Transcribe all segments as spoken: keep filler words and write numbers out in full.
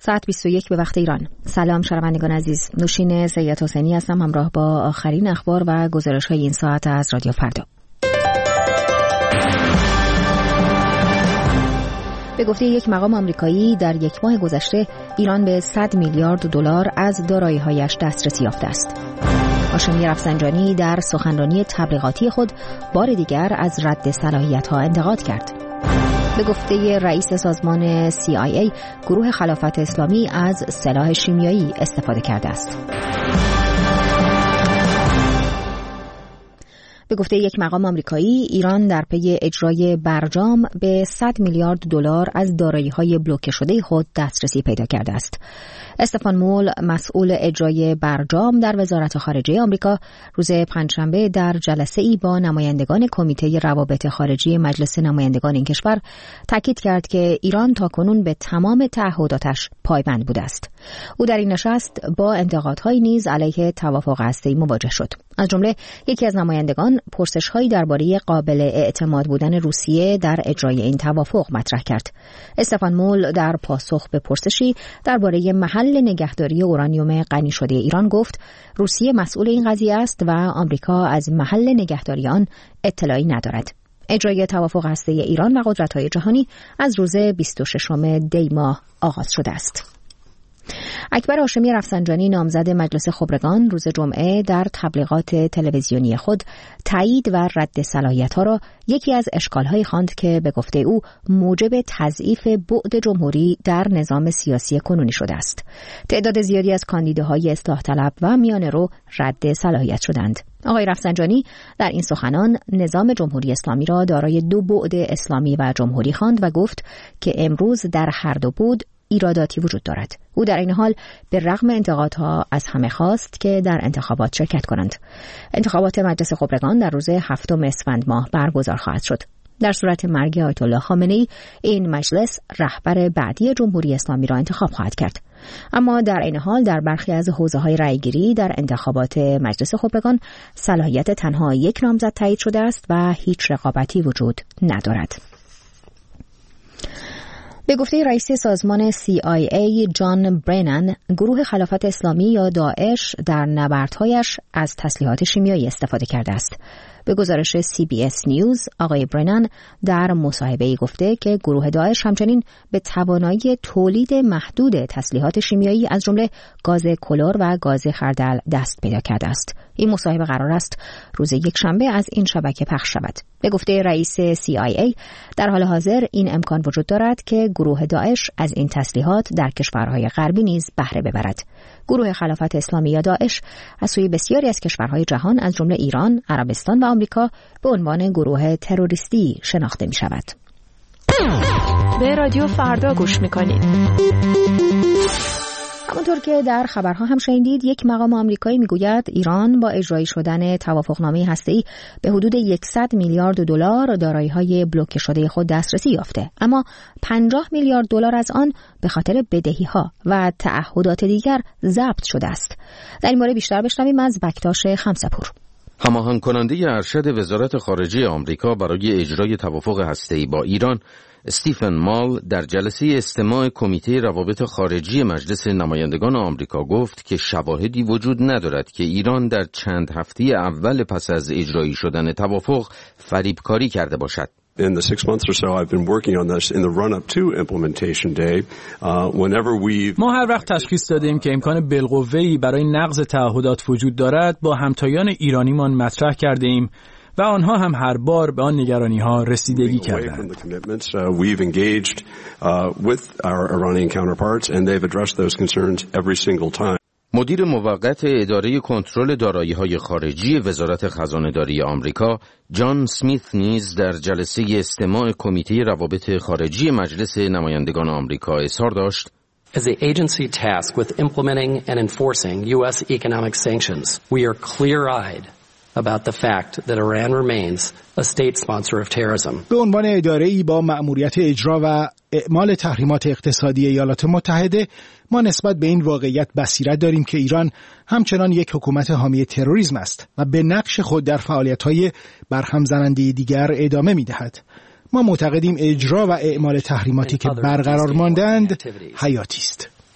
ساعت بیست و یک به وقت ایران. سلام شنوندگان عزیز، نوشین سید حسینی هستم همراه با آخرین اخبار و گزارش‌های این ساعت از رادیو فردا. به گفته یک مقام آمریکایی در یک ماه گذشته ایران به صد میلیارد دلار از دارایی‌هایش دسترسی یافته است. هاشمی رفسنجانی در سخنرانی تبلیغاتی خود بار دیگر از رد صلاحیت‌ها انتقاد کرد. به گفته رئیس سازمان سی آی ای گروه خلافت اسلامی از سلاح شیمیایی استفاده کرده است. به گفته یک مقام آمریکایی ایران در پی اجرای برجام به صد میلیارد دلار از دارایی‌های بلوکه شده خود دسترسی پیدا کرده است. استفان مول مسئول اجرای برجام در وزارت خارجه آمریکا روز پنجشنبه در جلسه‌ای با نمایندگان کمیته روابط خارجی مجلس نمایندگان این کشور تاکید کرد که ایران تاکنون به تمام تعهداتش پایبند بوده است. او در این نشست با انتقادهای نیز علیه توافق هسته‌ای مواجه شد. از جمله یکی از نمایندگان پرسش‌هایی درباره قابل اعتماد بودن روسیه در اجرای این توافق مطرح کرد. استفان مول در پاسخ به پرسشی درباره محل نگهداری اورانیوم غنی شده ایران گفت روسیه مسئول این قضیه است و آمریکا از محل نگهداری آن اطلاعی ندارد. اجرای توافق هسته‌ای ایران و قدرت‌های جهانی از روز بیست و ششم دی ماه آغاز شده است. اکبر هاشمی رفسنجانی نامزد مجلس خبرگان روز جمعه در تبلیغات تلویزیونی خود تایید و رد صلاحیت‌ها را یکی از اشکال‌هایی خواند که به گفته او موجب تضعیف بعد جمهوری در نظام سیاسی کنونی شده است. تعداد زیادی از کاندیداهای اصلاح طلب و میانه‌رو رد صلاحیت شدند. آقای رفسنجانی در این سخنان نظام جمهوری اسلامی را دارای دو بعد اسلامی و جمهوری خواند و گفت که امروز در هر دو بعد ایراداتی وجود دارد. او در این حال به رغم انتقادها از همه خواست که در انتخابات شرکت کنند. انتخابات مجلس خبرگان در روز هفتم اسفند ماه برگزار خواهد شد. در صورت مرگ آیت الله خامنه‌ای این مجلس رهبر بعدی جمهوری اسلامی را انتخاب خواهد کرد. اما در این حال در برخی از حوزه‌های رأیگیری در انتخابات مجلس خبرگان صلاحیت تنها یک نامزد تایید شده است و هیچ رقابتی وجود ندارد. به گفته رئیس سازمان سی آی ای جان برنن، گروه خلافت اسلامی یا داعش در نبردهایش از تسلیحات شیمیایی استفاده کرده است. به گزارش سی بی اس نیوز، آقای برنن در مصاحبه‌ای گفته که گروه داعش همچنین به توانایی تولید محدود تسلیحات شیمیایی از جمله گاز کلور و گاز خردل دست پیدا کرده است. این مصاحبه قرار است روز یک شنبه از این شبکه پخش شود. به گفته رئیس سی آی ای در حال حاضر این امکان وجود دارد که گروه داعش از این تسلیحات در کشورهای غربی نیز بهره ببرد. گروه خلافت اسلامی یا داعش از سوی بسیاری از کشورهای جهان از جمله ایران، عربستان و آمریکا به عنوان گروه تروریستی شناخته می شود. به رادیو فردا گوش می کنید. همونطور که در خبرها هم شنیدید، یک مقام آمریکایی میگوید ایران با اجرایی شدن توافقنامه هسته‌ای به حدود صد میلیارد دلار دارایی‌های بلوکه شده خود دسترسی یافته، اما پنجاه میلیارد دلار از آن به خاطر بدهی‌ها و تعهدات دیگر ضبط شده است. در این مورد بیشتر بشنویم از بکتاش خمسه‌پور. هماهنگ کننده ارشد وزارت خارجه آمریکا برای اجرای توافق هسته‌ای با ایران، استیفن مال در جلسه استماع کمیته روابط خارجی مجلس نمایندگان آمریکا گفت که شواهدی وجود ندارد که ایران در چند هفته اول پس از اجرایی شدن توافق فریبکاری کرده باشد. In the six months or so I've been working on this in the run-up to implementation day, uh, whenever we ما هر وقت تشخیص دادیم که امکان بالقوه‌ای برای نقض تعهدات وجود دارد با همتایان ایرانیمان مطرح کرده ایم و آنها هم هر بار به آن نگرانی‌ها رسیدگی کردند. We've engaged with our Iranian counterparts and they've addressed those concerns every single time. مدیر موقت اداره کنترل دارایی‌های خارجی وزارت خزانه‌داری آمریکا، جان سمیت نیز در جلسه استماع کمیته روابط خارجی مجلس نمایندگان آمریکا اظهار داشت: As the agency tasked with implementing and enforcing U S economic sanctions, we are clear-eyed about the fact that Iran remains a state sponsor of terrorism. به عنوان اداره‌ای با مأموریت اجرا و اعمال تحریمات اقتصادی ایالات متحده، ما نسبت به این واقعیت بصیرت داریم که ایران همچنان یک حکومت حامی تروریسم است و به نقش خود در فعالیت‌های برهم زننده دیگر ادامه می‌دهد. ما معتقدیم اجرا و اعمال تحریماتی که برقرار ماندند حیاتی است.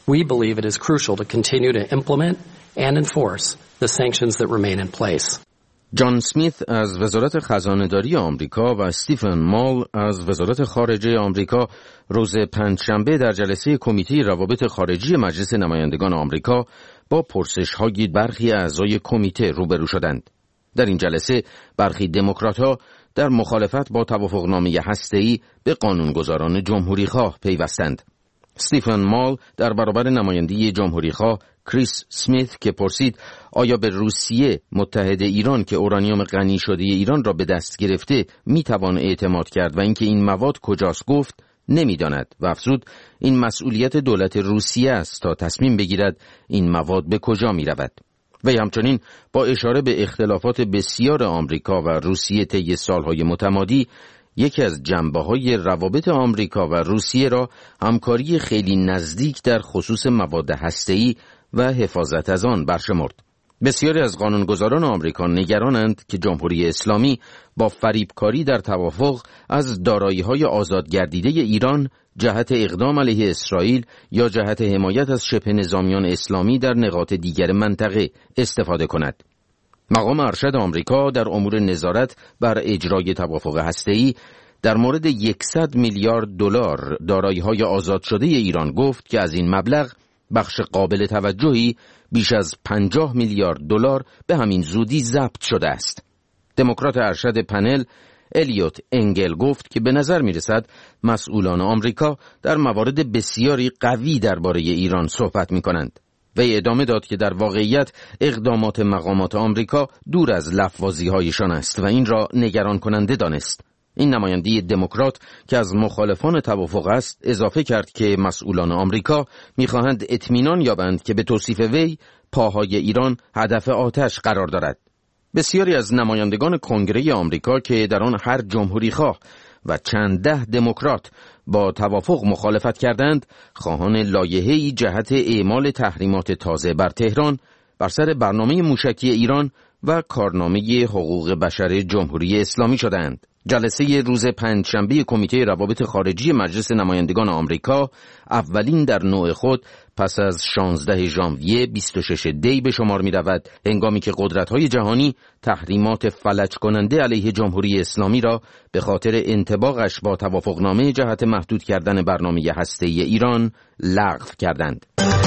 We believe it is crucial to continue to implement and enforce the sanctions that remain in place. جان اسمیت از وزارت خزانه‌داری آمریکا و استیفن مال از وزارت خارجه آمریکا روز پنجشنبه در جلسه کمیته روابط خارجی مجلس نمایندگان آمریکا با پرسش‌های برخی اعضای کمیته روبرو شدند. در این جلسه برخی دموکرات‌ها در مخالفت با توافقنامه هسته‌ای به قانونگذاران جمهوریخواه پیوستند. استیفن مال در برابر نماینده جمهوریخواه کریس اسمیت که پرسید آیا به روسیه متحد ایران که اورانیوم غنی شده ایران را به دست گرفته میتوان اعتماد کرد و اینکه این مواد کجاست، گفت نمیداند و افزود این مسئولیت دولت روسیه است تا تصمیم بگیرد این مواد به کجا میرود. و همچنین با اشاره به اختلافات بسیار آمریکا و روسیه طی سالهای متمادی، یکی از جنبه‌های روابط آمریکا و روسیه را همکاری خیلی نزدیک در خصوص مواد هسته‌ای و حفاظت از آن برشمرد. بسیاری از قانونگذاران آمریکا نگرانند که جمهوری اسلامی با فریبکاری در توافق از دارایی‌های آزادگردیده ایران جهت اقدام علیه اسرائیل یا جهت حمایت از شبه نظامیان اسلامی در نقاط دیگر منطقه استفاده کند. مقام ارشد آمریکا در امور نظارت بر اجرای توافق هسته‌ای در مورد صد میلیارد دلار دارایی‌های آزاد شده ایران گفت که از این مبلغ بخش قابل توجهی بیش از پنجاه میلیارد دلار به همین زودی ضبط شده است. دموکرات ارشد پنل الیوت انگل گفت که به نظر می رسد مسئولان آمریکا در موارد بسیاری قوی درباره ایران صحبت می کنند. و ادامه داد که در واقعیت اقدامات مقامات آمریکا دور از لفظ‌بازی هایشان است و این را نگران کننده دانست. این نماینده دموکرات که از مخالفان توافق است اضافه کرد که مسئولان آمریکا می‌خواهند اطمینان یابند که به توصیف وی پاهای ایران هدف آتش قرار دارد. بسیاری از نمایندگان کنگره آمریکا که در آن هر جمهوریخواه و چند ده دموکرات با توافق مخالفت کردند، خواهان لایحه‌ای جهت اعمال تحریمات تازه بر تهران بر سر برنامه موشکی ایران و کارنامه حقوق بشر جمهوری اسلامی شدند. جلسه روز پنجشنبه کمیته روابط خارجی مجلس نمایندگان آمریکا اولین در نوع خود پس از شانزده ژانویه بیست و شش دی به شمار می رود، هنگامی که قدرت‌های جهانی تحریمات فلج کننده علیه جمهوری اسلامی را به خاطر انطباقش با توافقنامه جهت محدود کردن برنامه هسته‌ای ایران لغو کردند.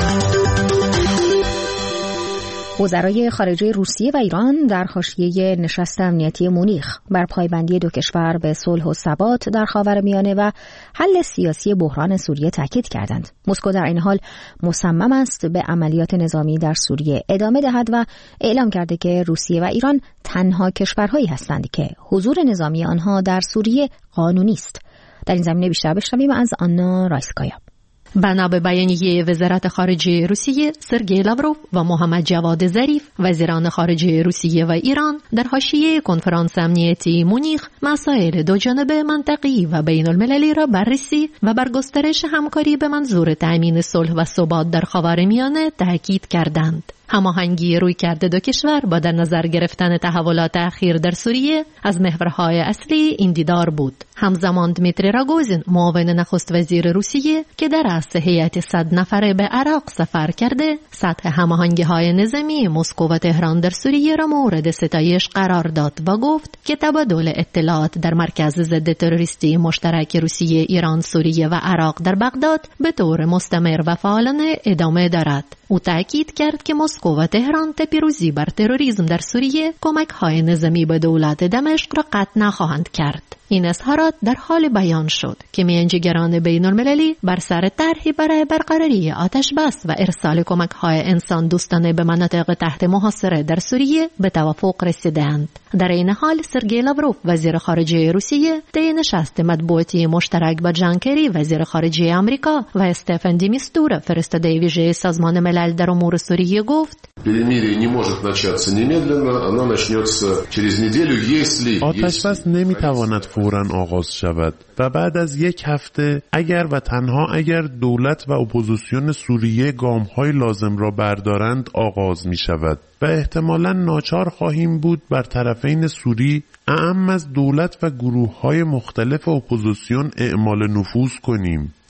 وزرای خارجه روسیه و ایران در حاشیه نشست امنیتی مونیخ بر پایبندی دو کشور به صلح و ثبات در خاورمیانه و حل سیاسی بحران سوریه تاکید کردند. مسکو در این حال مصمم است به عملیات نظامی در سوریه ادامه دهد و اعلام کرده که روسیه و ایران تنها کشورهایی هستند که حضور نظامی آنها در سوریه قانونی است. در این زمینه بیشتر بشنویم از آنا رایسکایا. بنا به بیانیه وزارت خارجه روسیه، سرگئی لاوروف و محمد جواد ظریف وزیران خارجه روسیه و ایران در حاشیه کنفرانس امنیتی مونیخ مسائل دو جانبه منطقی و بین المللی را بررسی و بر گسترش همکاری به منظور تأمین صلح و ثبات در خاورمیانه تاکید کردند. هماهنگی رویکرد دو کشور با در نظر گرفتن تحولات اخیر در سوریه از محورهای اصلی این دیدار بود. همزمان دمیتری راگوزین، معاون نخست وزیر روسیه که در رأس هیئت صد نفره به عراق سفر کرده، سطح هماهنگی‌های نظامی مسکو و تهران در سوریه را مورد ستایش قرار داد و گفت که تبادل اطلاعات در مرکز ضد تروریستی مشترک روسیه، ایران، سوریه و عراق در بغداد به طور مستمر و فعالانه ادامه دارد. او تأکید کرد که مسکو و تهران تا پیروزی بر تروریسم در سوریه کمک‌های نظامی به دولت دمشق را قطع نخواهند کرد. این اظهارات در حال بیان شد که میانجیگران بین المللی بر سر طرحی برای برقراری آتش بس و ارسال کمک‌های انسان دوستانه به مناطق تحت محاصره در سوریه به توافق رسیدند. در این حال سرگئی لاوروف وزیر خارجه روسیه طی نشست مطبوعاتی مشترک با جان کری وزیر خارجه آمریکا و استفن دی میستورا فرستاده ویژه سازمان ملل در امور سوریه گفت перемирие не может начаться немедленно, оно начнется через неделю, если آتش بس نمیتواند فوراً آغاز شود و بعد از یک هفته اگر و تنها اگر دولت و اپوزیسیون سوریه گام‌های لازم را بردارند آغاز می شود و احتمالاً ناچار خواهیم بود بر طرفین سوری اعم از دولت و گروه‌های مختلف اپوزیسیون اعمال نفوذ کنیم.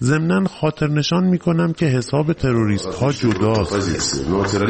ضمناً خاطر نشان میکنم که حساب تروریست ها جداست.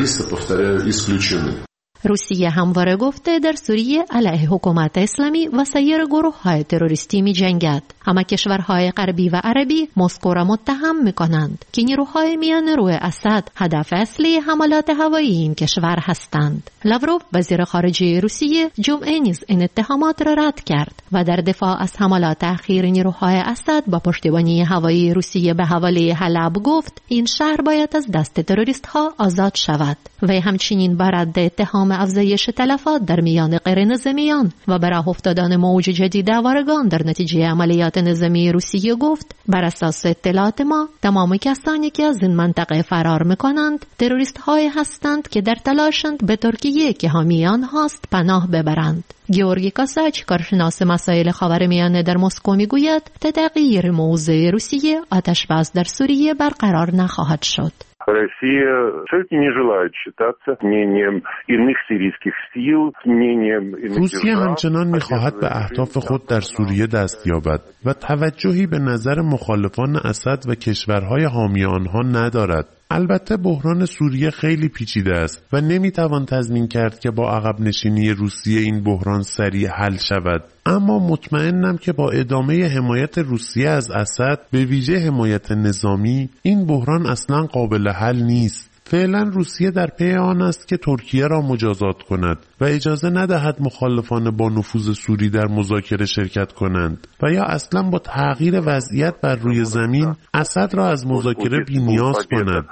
روسیه همواره گفته در سوریه علیه حکومت اسلامی و سایر گروه‌های تروریستی می‌جنگد. اما کشورهای غربی و عربی مسکو را متهم می‌کنند که نیروهای میانه‌رو اسد هدف اصلی حملات هوایی این کشور هستند. لاوروف وزیر خارجه روسیه جمعه نیز این اتهامات را رد کرد و در دفاع از حملات اخیر نیروهای اسد با پشتیبانی هوایی روسیه به حواله حلب گفت این شهر باید از دست تروریست‌ها آزاد شود. و همچنین بر رد اتهام افزایش تلفات در میان غیر نظامیان و به راه افتادن موج جدید آوارگان در نتیجه عملیات نظامی روسیه گفت بر اساس اطلاعات ما تمام کسانی که از این منطقه فرار میکنند تروریست های هستند که در تلاشند به ترکیه که حامی آنهاست پناه ببرند. گیورگی کاساچ کارشناس مسائل خاورمیانه در مسکو میگوید تا تغییر موضع روسیه آتش‌بس در سوریه برقرار نخواهد شد. Россия все-таки не желает считаться мнением иных сирийских сил, мнением иных روسیه همچنان می‌خواهد به اهداف خود در سوریه دست یابد و توجهی به نظر مخالفان اسد و کشورهای حامی آنها ندارد. البته بحران سوریه خیلی پیچیده است و نمیتوان تضمین کرد که با عقب نشینی روسیه این بحران سریع حل شود. اما مطمئنم که با ادامه حمایت روسیه از اسد به ویژه حمایت نظامی این بحران اصلا قابل حل نیست. فعلا روسیه در پی آن است که ترکیه را مجازات کند و اجازه ندهد مخالفان با نفوذ سوری در مذاکره شرکت کنند و یا اصلا با تغییر وضعیت بر روی زمین اسد را از مذاکره بی‌نیاز کند.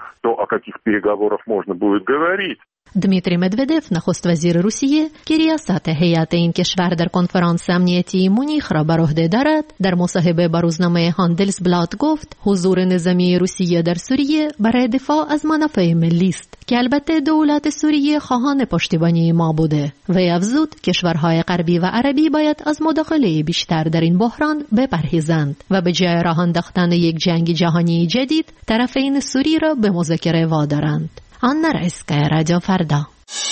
دمیتری مدودف نخست وزیر روسیه که ریاست هیئت این کشور در کنفرانس امنیتی مونیخ را بر عهده دارد در مصاحبه با روزنامه هاندلسبلات گفت حضور نظامی روسیه در سوریه برای دفاع از منافع ملی است که البته دولت سوریه خواهان پشتیبانی ما بوده و افزود کشورهای غربی و عربی باید از مداخله بیشتر در این بحران بپرهیزند و به جای راه انداختن یک جنگ جهانی جدید طرفین سوری را به مذاکره وادارند. آنا رئیسکای رادیو فردا.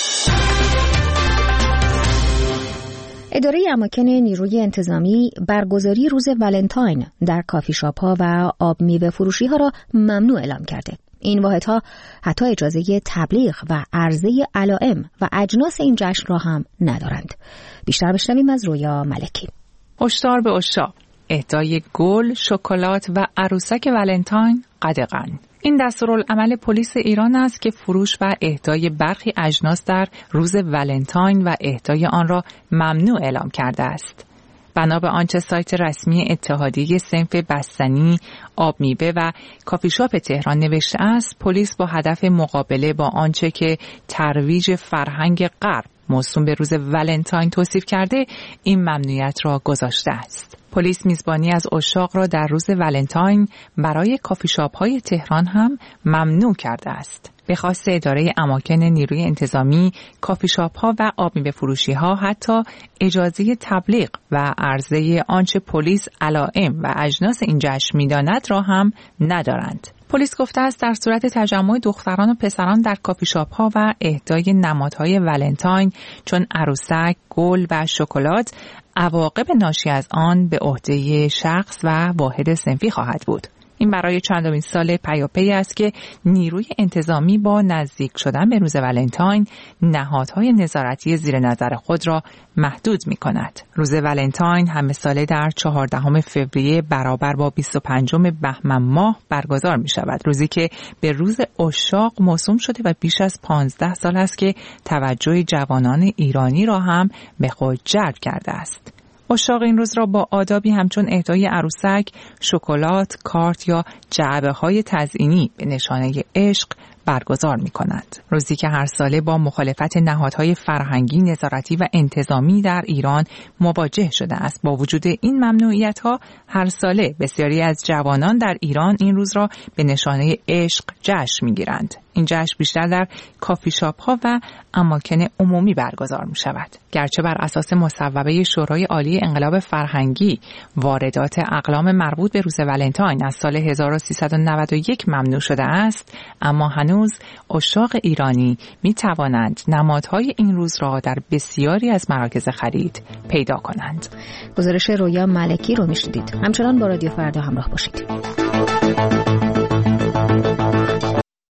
اداره اماکن نیروی انتظامی برگزاری روز ولنتاین در کافی شاپ ها و آب میوه فروشی ها را ممنوع اعلام کرده. این واحدها حتی اجازه تبلیغ و عرضه علائم و اجناس این جشن را هم ندارند. بیشتر بشنویم از رویا ملکی. هشدار به عشاق: اهدای گل، شکلات و عروسک ولنتاین قدغن. این دستورالعمل پلیس ایران است که فروش و اهدای برخی اجناس در روز ولنتاین و اهدای آن را ممنوع اعلام کرده است. بنا به آنچه سایت رسمی اتحادیه صنف بستنی، آب میوه و کافی شاپ تهران نوشته است، پلیس با هدف مقابله با آنچه که ترویج فرهنگ غرب موسوم به روز ولنتاین توصیف کرده، این ممنوعیت را گذاشته است. پلیس میزبانی از عشاق را در روز ولنتاین برای کافی شاپ های تهران هم ممنوع کرده است. به خواست اداره اماکن نیروی انتظامی، کافی شاپ ها و آب میوه فروشی ها حتی اجازه تبلیغ و عرضه آنچه پلیس علائم و اجناس این جشن می‌داند را هم ندارند. پلیس گفته است در صورت تجمع دختران و پسران در کافی شاپ ها و اهدای نمادهای ولنتاین چون عروسک، گل و شکلات، عواقب ناشی از آن به عهده شخص و واحد صنفی خواهد بود. این برای چندمین سال پیاپی است که نیروی انتظامی با نزدیک شدن به روز ولنتاین نهادهای نظارتی زیر نظر خود را محدود می کند. روز ولنتاین همه ساله در چهاردهم فوریه برابر با بیست و پنجم بهمن ماه برگزار می شود. روزی که به روز عشاق موسوم شده و بیش از پانزده سال است که توجه جوانان ایرانی را هم به خود جلب کرده است. عشاق این روز را با آدابی همچون اهدای عروسک، شکلات، کارت یا جعبه‌های تزئینی به نشانه عشق برگزار می کند. روزی که هر ساله با مخالفت نهادهای فرهنگی، نظارتی و انتظامی در ایران مواجه شده است. با وجود این ممنوعیت‌ها، هر ساله بسیاری از جوانان در ایران این روز را به نشانه عشق جشن می‌گیرند. این جشن بیشتر در کافی شاپ ها و اماکن عمومی برگزار می شود. گرچه بر اساس مصوبه شورای عالی انقلاب فرهنگی واردات اقلام مربوط به روز ولنتاین از سال هزار و سیصد و نود و یک ممنوع شده است، اما هنوز عشاق ایرانی می توانند نمادهای این روز را در بسیاری از مراکز خرید پیدا کنند. گزارش رویا ملکی رو می شنیدید. همچنان با رادیو فردا همراه باشید.